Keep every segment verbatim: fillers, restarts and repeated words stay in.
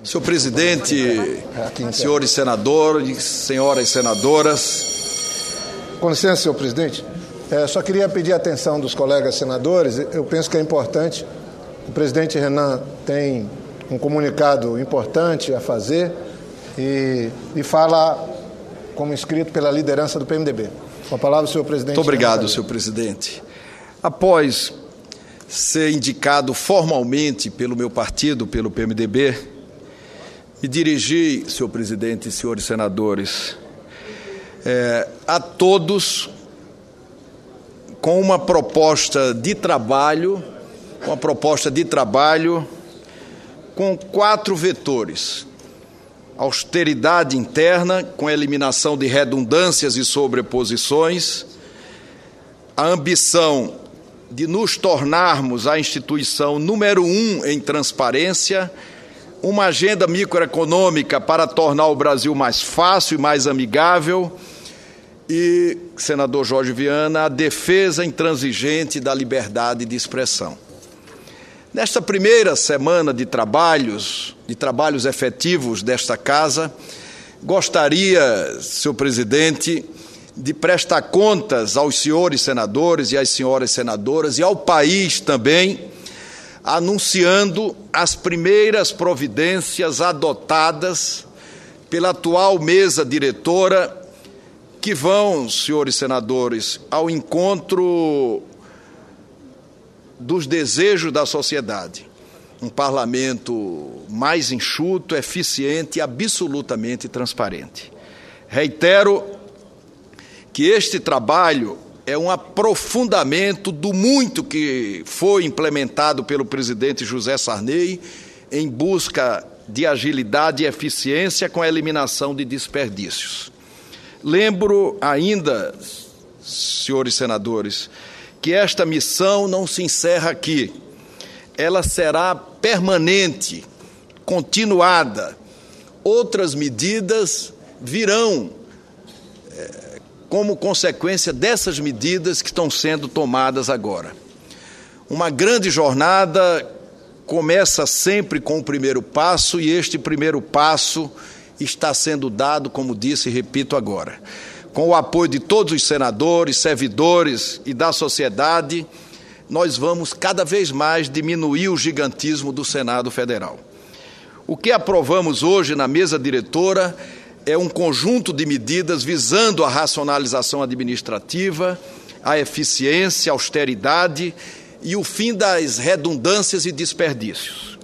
Senhor presidente, senhores senadores, senhoras senadoras. Com licença, senhor presidente. É, só queria pedir a atenção dos colegas senadores. Eu penso que é importante. O presidente Renan tem um comunicado importante a fazer e, e fala como inscrito pela liderança do P M D B. Com a palavra, senhor presidente. Muito obrigado, senhor presidente. Após ser indicado formalmente pelo meu partido, pelo P M D B, me dirigi, senhor presidente e senhores senadores, é, a todos com uma proposta de trabalho, uma proposta de trabalho com quatro vetores: austeridade interna, com a eliminação de redundâncias e sobreposições, a ambição de nos tornarmos a instituição número um em transparência, uma agenda microeconômica para tornar o Brasil mais fácil e mais amigável e, senador Jorge Viana, a defesa intransigente da liberdade de expressão. Nesta primeira semana de trabalhos, de trabalhos efetivos desta Casa, gostaria, senhor presidente, de prestar contas aos senhores senadores e às senhoras senadoras e ao país também, anunciando as primeiras providências adotadas pela atual mesa diretora, que vão, senhores senadores, ao encontro dos desejos da sociedade. Um parlamento mais enxuto, eficiente e absolutamente transparente. Reitero que este trabalho é um aprofundamento do muito que foi implementado pelo presidente José Sarney em busca de agilidade e eficiência com a eliminação de desperdícios. Lembro ainda, senhores senadores, que esta missão não se encerra aqui. Ela será permanente, continuada. Outras medidas virão é, como consequência dessas medidas que estão sendo tomadas agora. Uma grande jornada começa sempre com o primeiro passo, e este primeiro passo está sendo dado, como disse e repito agora, com o apoio de todos os senadores, servidores e da sociedade. Nós vamos cada vez mais diminuir o gigantismo do Senado Federal. O que aprovamos hoje na mesa diretora é um conjunto de medidas visando a racionalização administrativa, a eficiência, a austeridade e o fim das redundâncias e desperdícios.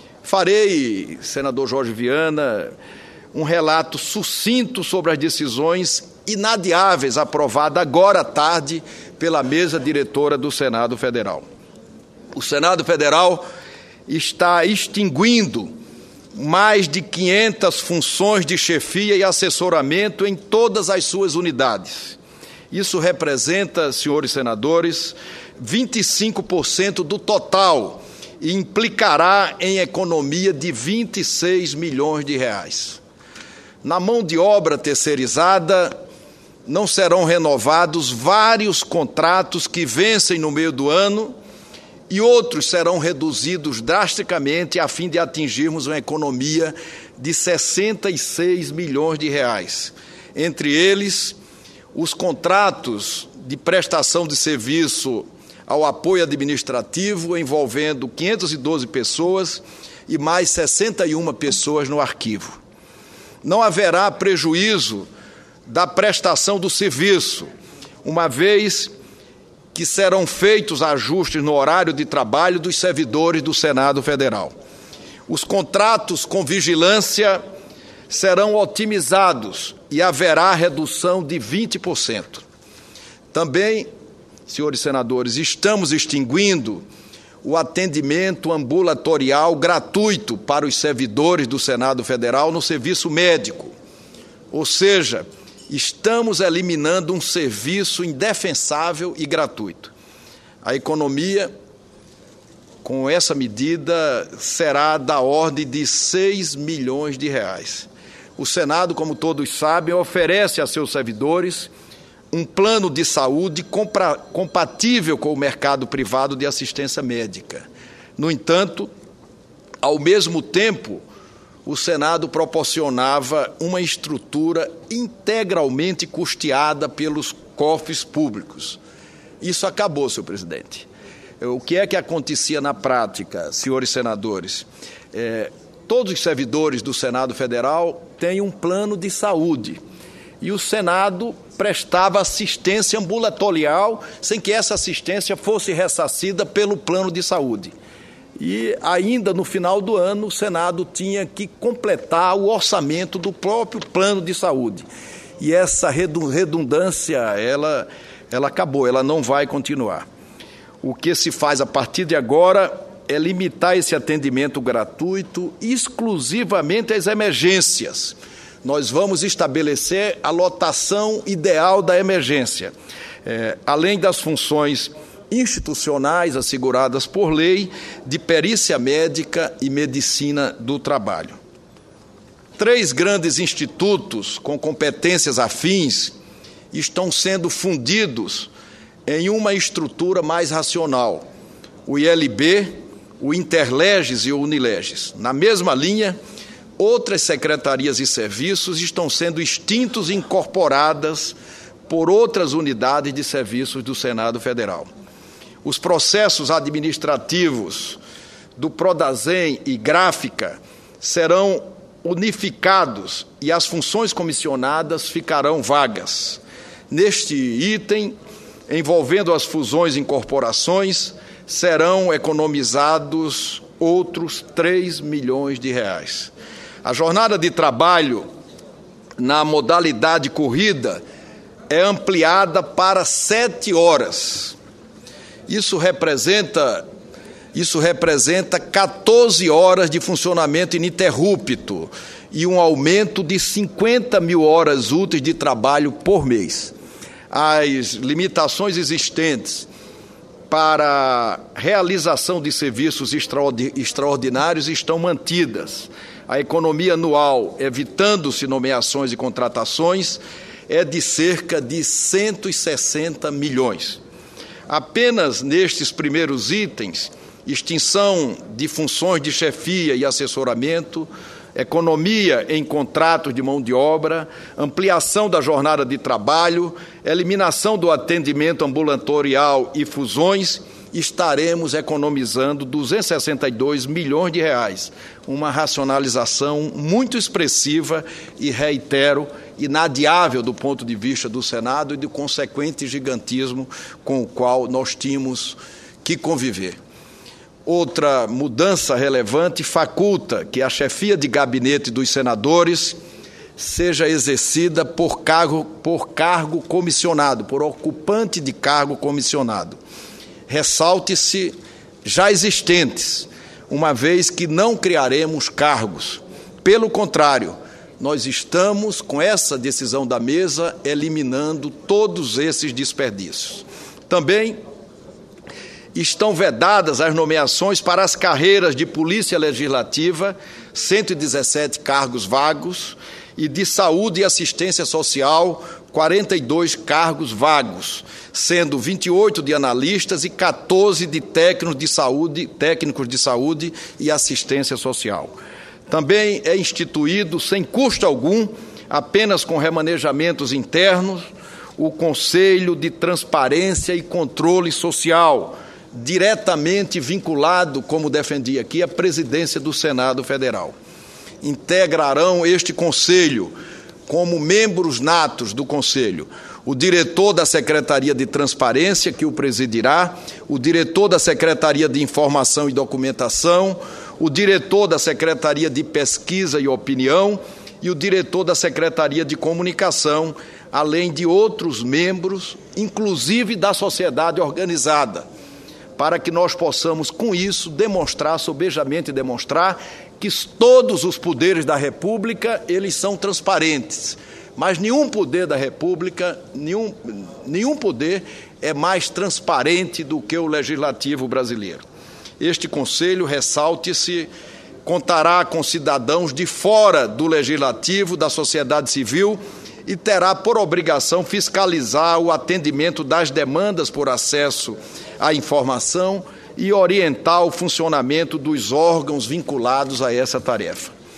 Farei, senador Jorge Viana, um relato sucinto sobre as decisões inadiáveis aprovadas agora à tarde pela mesa diretora do Senado Federal. O Senado Federal está extinguindo mais de quinhentas funções de chefia e assessoramento em todas as suas unidades. Isso representa, senhores senadores, vinte e cinco por cento do total e implicará em economia de vinte e seis milhões de reais. Na mão de obra terceirizada, não serão renovados vários contratos que vencem no meio do ano e outros serão reduzidos drasticamente a fim de atingirmos uma economia de sessenta e seis milhões de reais. Entre eles, os contratos de prestação de serviço ao apoio administrativo, envolvendo quinhentas e doze pessoas e mais sessenta e uma pessoas no arquivo. Não haverá prejuízo da prestação do serviço, uma vez que serão feitos ajustes no horário de trabalho dos servidores do Senado Federal. Os contratos com vigilância serão otimizados e haverá redução de vinte por cento. Também, senhores senadores, estamos extinguindo o atendimento ambulatorial gratuito para os servidores do Senado Federal no serviço médico. Ou seja, estamos eliminando um serviço indefensável e gratuito. A economia, com essa medida, será da ordem de seis milhões de reais. O Senado, como todos sabem, oferece a seus servidores um plano de saúde compatível com o mercado privado de assistência médica. No entanto, ao mesmo tempo, o Senado proporcionava uma estrutura integralmente custeada pelos cofres públicos. Isso acabou, senhor presidente. O que é que acontecia na prática, senhores senadores? É, todos os servidores do Senado Federal têm um plano de saúde e o Senado prestava assistência ambulatorial sem que essa assistência fosse ressarcida pelo plano de saúde. E ainda no final do ano o Senado tinha que completar o orçamento do próprio plano de saúde. E essa redundância, ela, ela acabou, ela não vai continuar. O que se faz a partir de agora é limitar esse atendimento gratuito exclusivamente às emergências. Nós vamos estabelecer a lotação ideal da emergência, é, além das funções institucionais asseguradas por lei de perícia médica e medicina do trabalho. Três grandes institutos com competências afins estão sendo fundidos em uma estrutura mais racional, o I L B, o Interleges e o Unileges. Na mesma linha, outras secretarias e serviços estão sendo extintos e incorporadas por outras unidades de serviços do Senado Federal. Os processos administrativos do Prodazem e Gráfica serão unificados e as funções comissionadas ficarão vagas. Neste item, envolvendo as fusões e incorporações, serão economizados outros três milhões de reais. A jornada de trabalho na modalidade corrida é ampliada para sete horas. Isso representa, isso representa quatorze horas de funcionamento ininterrupto e um aumento de cinquenta mil horas úteis de trabalho por mês. As limitações existentes para realização de serviços extraordinários estão mantidas. A economia anual, evitando-se nomeações e contratações, é de cerca de cento e sessenta milhões. Apenas nestes primeiros itens, extinção de funções de chefia e assessoramento, economia em contratos de mão de obra, ampliação da jornada de trabalho, eliminação do atendimento ambulatorial e fusões, estaremos economizando duzentos e sessenta e dois milhões de reais, uma racionalização muito expressiva e, reitero, inadiável do ponto de vista do Senado e do consequente gigantismo com o qual nós tínhamos que conviver. Outra mudança relevante faculta que a chefia de gabinete dos senadores seja exercida por cargo, por cargo comissionado, por ocupante de cargo comissionado. Ressalte-se já existentes, uma vez que não criaremos cargos. Pelo contrário, nós estamos, com essa decisão da mesa, eliminando todos esses desperdícios. Também estão vedadas as nomeações para as carreiras de Polícia Legislativa, cento e dezessete cargos vagos, e de Saúde e Assistência Social, quarenta e dois cargos vagos, sendo vinte e oito de analistas e quatorze de técnicos de saúde, técnicos de saúde e assistência social. Também é instituído, sem custo algum, apenas com remanejamentos internos, o Conselho de Transparência e Controle Social, diretamente vinculado, como defendi aqui, à presidência do Senado Federal. Integrarão este Conselho, como membros natos do Conselho, o diretor da Secretaria de Transparência, que o presidirá, o diretor da Secretaria de Informação e Documentação, o diretor da Secretaria de Pesquisa e Opinião e o diretor da Secretaria de Comunicação, além de outros membros, inclusive da sociedade organizada, para que nós possamos, com isso, demonstrar, sobejamente demonstrar, que todos os poderes da República, eles são transparentes, mas nenhum poder da República, nenhum, nenhum poder é mais transparente do que o Legislativo brasileiro. Este Conselho, ressalte-se, contará com cidadãos de fora do Legislativo, da sociedade civil, e terá por obrigação fiscalizar o atendimento das demandas por acesso à informação e orientar o funcionamento dos órgãos vinculados a essa tarefa.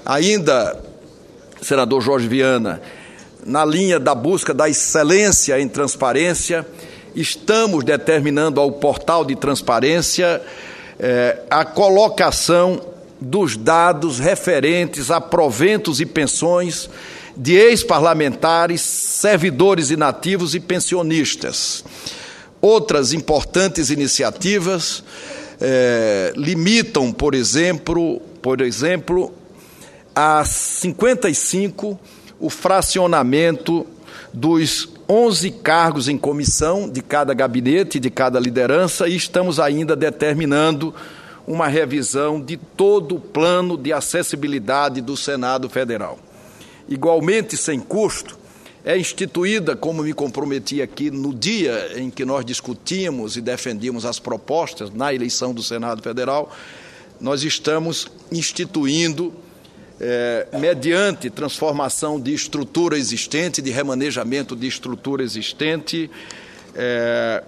Ainda, senador Jorge Viana, na linha da busca da excelência em transparência, estamos determinando ao portal de transparência eh, a colocação dos dados referentes a proventos e pensões de ex-parlamentares, servidores inativos e pensionistas. Outras importantes iniciativas eh, limitam, por exemplo, por exemplo, a cinquenta e cinco o fracionamento dos onze cargos em comissão de cada gabinete, de cada liderança, e estamos ainda determinando uma revisão de todo o plano de acessibilidade do Senado Federal. Igualmente sem custo, é instituída, como me comprometi aqui no dia em que nós discutimos e defendíamos as propostas na eleição do Senado Federal, nós estamos instituindo, É, mediante transformação de estrutura existente, de remanejamento de estrutura existente, é,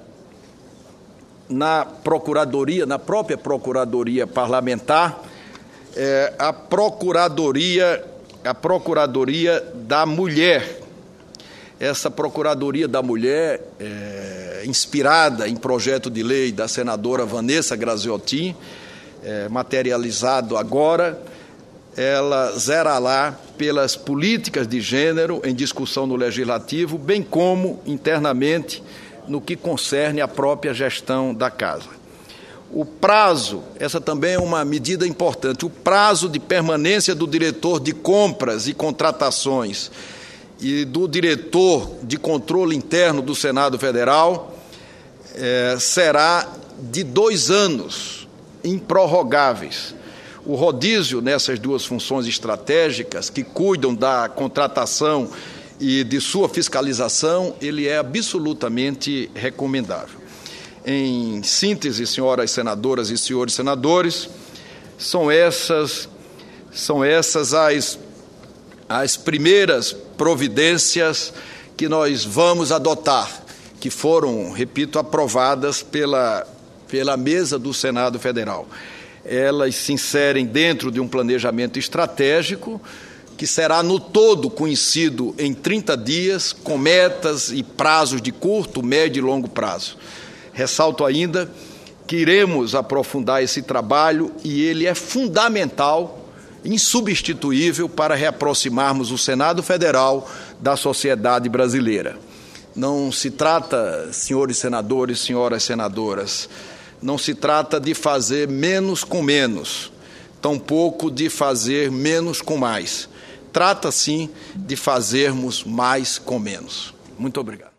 na Procuradoria, na própria Procuradoria Parlamentar, é, a Procuradoria, a Procuradoria da Mulher. Essa Procuradoria da Mulher, é, inspirada em projeto de lei da senadora Vanessa Graziotin, é, materializado agora, ela zerará pelas políticas de gênero em discussão no Legislativo, bem como internamente no que concerne à própria gestão da Casa. O prazo, essa também é uma medida importante, o prazo de permanência do diretor de compras e contratações e do diretor de controle interno do Senado Federal eh, será de dois anos, improrrogáveis. O rodízio nessas duas funções estratégicas que cuidam da contratação e de sua fiscalização, ele é absolutamente recomendável. Em síntese, senhoras senadoras e senhores senadores, são essas, são essas as, as primeiras providências que nós vamos adotar, que foram, repito, aprovadas pela, pela mesa do Senado Federal. Elas se inserem dentro de um planejamento estratégico que será no todo conhecido em trinta dias, com metas e prazos de curto, médio e longo prazo. Ressalto ainda que iremos aprofundar esse trabalho e ele é fundamental, insubstituível para reaproximarmos o Senado Federal da sociedade brasileira. Não se trata, senhores senadores, senhoras senadoras, não se trata de fazer menos com menos, tampouco de fazer menos com mais. Trata, sim, de fazermos mais com menos. Muito obrigado.